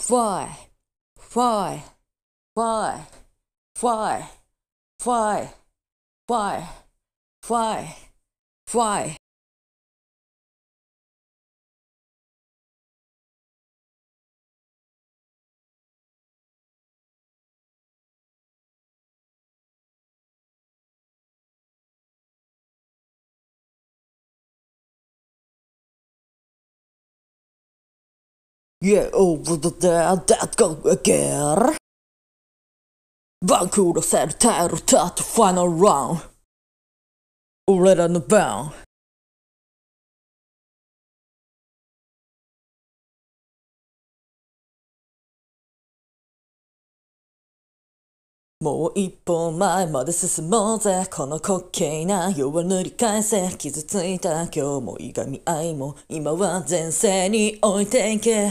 fly, fly, fly, fly, fly, fly, fly, fly. Yeah, over there, that go again. 番狂わせるタイルタットファイナルラウンド。俺らの番。もう一歩前まで進もうぜ。この滑稽な世は塗り返せ。傷ついた今日もいがみ合いも今は前世に置いていけ。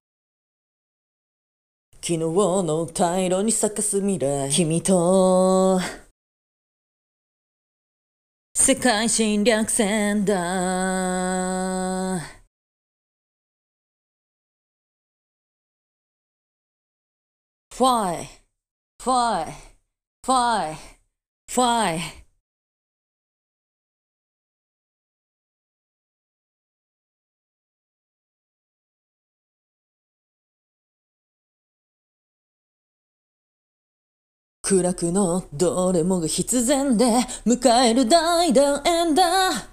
昨日の大量に咲かす未来。君と世界侵略戦だ。Fly, fly, fly, fly. 暗くのどれもが必然で迎える大団円だ。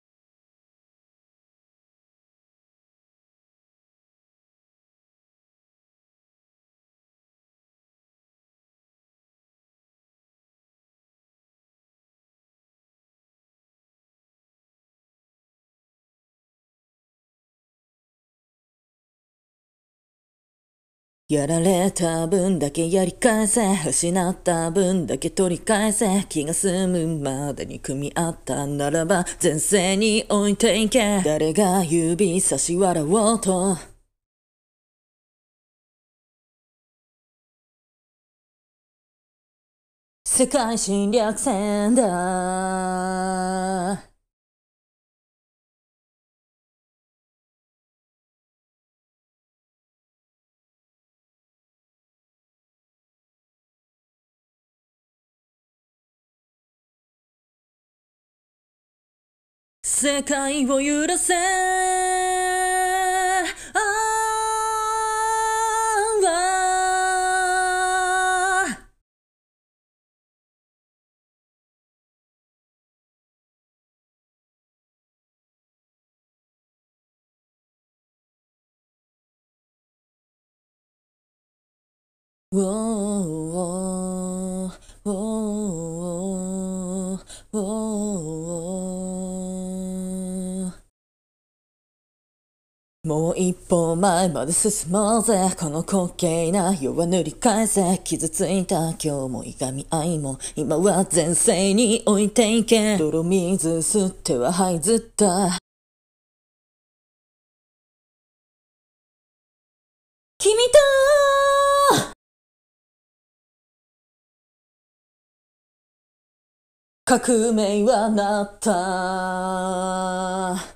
やられた分だけやり返せ。失った分だけ取り返せ。気が済むまでに組み合ったならば前世に置いていけ。誰が指差し笑おうと世界侵略戦だ。世界を揺らせ。もう一歩前まで進もうぜ。この滑稽な世は塗り返せ。傷ついた今日もいがみ合いも今は前世に置いていけ。泥水吸っては這いずった君と革命はなった。